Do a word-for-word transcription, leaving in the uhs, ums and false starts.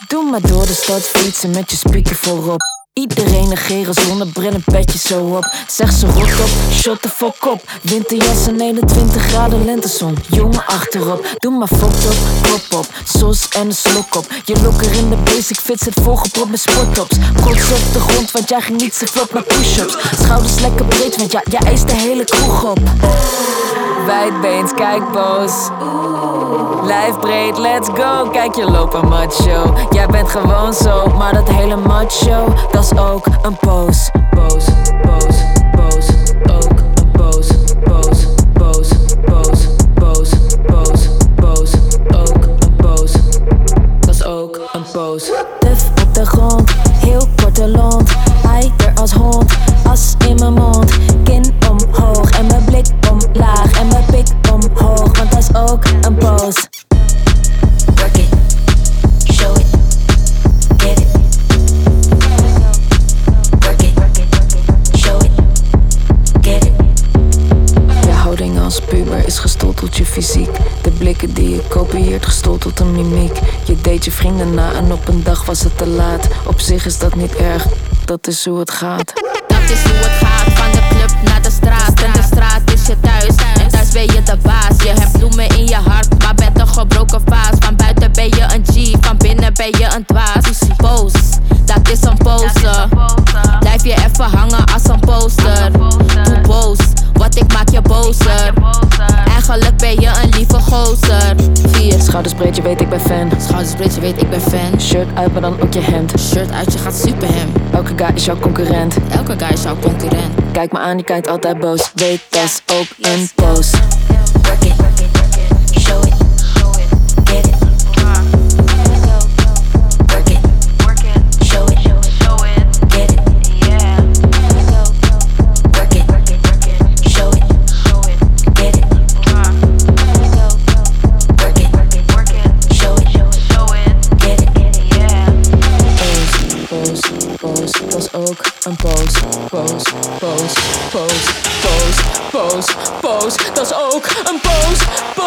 Doe maar door de stad fietsen met je speaker voorop. Iedereen negeren zonder bril en petje zo op. Zeg ze rot op, shut the fuck op. Winterjas en eenentwintig graden lentezon. Jongen achterop, doe maar fucked op, kop op. Sos en een slok op. Je lokker in de basic fit zit volgepropt met sporttops. Kots op de grond, want jij ging niet zo vlot naar push-ups. Schouders lekker breed, want ja, jij eist de hele kroeg op. Wijdbeens, kijk boos. Lijf breed, let's go. Kijk je lopen macho. Jij bent gewoon zo, maar dat hele macho, dat is ook een pose. Pose, pose, pose, ook een pose. Pose, pose, pose, pose, pose, pose, ook een pose. Dat is ook een pose. Duf op de grond, heel korte lont. Eider als hond, as in mijn mond. Kin omhoog en mijn blik omlaag. En mijn pik omhoog, want dat is ook een pose. Work it, show it, get it. Work it, show it, get it. Je houding als puber is gestold tot je fysiek. De blikken die je kopieert gestold tot een mimiek. Je deed je vrienden na en op een dag was het te laat. Op zich is dat niet erg, dat is hoe het gaat. Dat is hoe het gaat, van de club naar de straat. En de straat is je thuis, en thuis ben je de baas. Je hebt bloemen in je hart, maar bent een gebroken vaas. Van buiten ben je een G, van binnen ben je een dwaas. Pose, dat is een pose. Blijf je even hangen als een poster. Doe boos, wat ik maak je bozer. Eigenlijk ben je een lieve gozer. Vier. Schouders breed, je weet ik ben fan. Schouders breed, je weet ik ben fan. Shirt uit, maar dan ook je hemd. Shirt uit, je gaat super hem. Elke guy is jouw concurrent. Elke guy is jouw concurrent. Kijk me aan, je kijkt altijd boos. Weet, dat is ook een pose. Work it, show it, get it. Work it, show it, get it. Work it, show it, get it. Work it, show it, get it. Pose, pose, pose, dat is ook een pose. Pose, pose, pose, pose, pose, pose, dat is ook een pose.